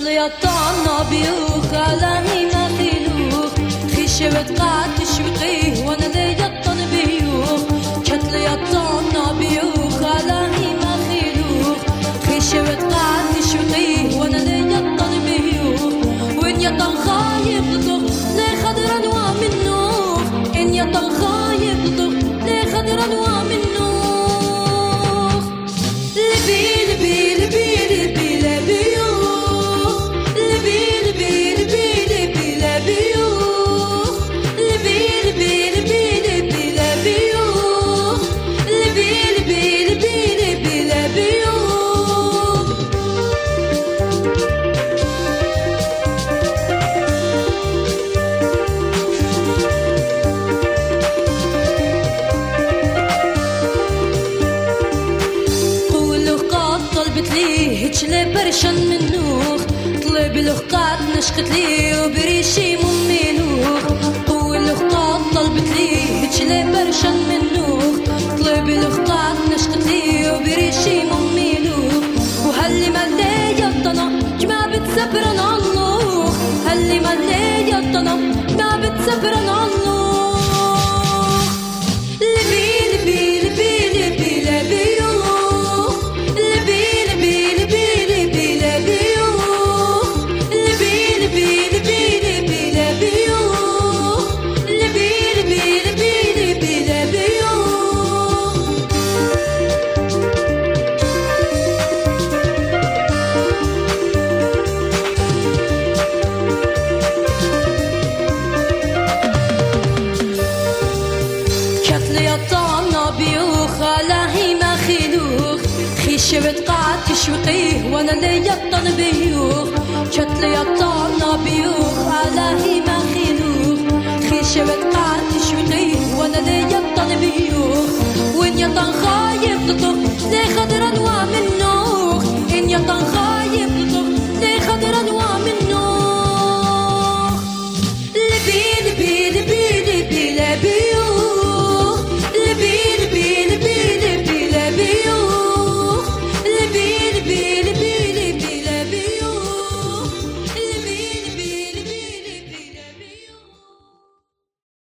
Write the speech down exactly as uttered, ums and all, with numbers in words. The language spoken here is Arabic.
كتلي الطعنا بيوخ على هيما خيلوخ خيشبت قاعد تشوقيه وانا لي يطن بيوخ كتلي الطعنا بيوخ على هيما خيلوخ خيشبت قاعد تشوقيه وانا لي يطن بيوخ وين يطن خايب لطخ لي خضر انواع منوخ ان يطن خايب لطخ لي خضر انواع منوخ لبي لبي لبي لبي لبيوخ لبي لبي لبي لبي لبيوخ لبي لبي لبي لبي لبيوخ لبي لبي لبي لبي لبيوخ قولوا قاد طلبت ليه هتشلي برشن منوخ طلب لخقات نشقت ليه وبريشي ممينوخ قولوا قاد طلبت ليه هتشلي برشن منوخ طلب لخقات نشقت ليه وبريشي ممينوخ وهاللي مالي يطنا كما بتسبرن عنوخ هاللي مالي يطنا كما بتسبرن عنوخ لبي لبي لبي لبي لبيوخ لبي لبي لبي لبي لبيوخ لبي لبي لبي لبي لبيوخ لبي لبي لبي لبي لبيوخ كتلي الطعنا بيوخ على هيما خيلوخ خيشبت قاعد تشوقيه وانا لي يطن بيوخ كتلي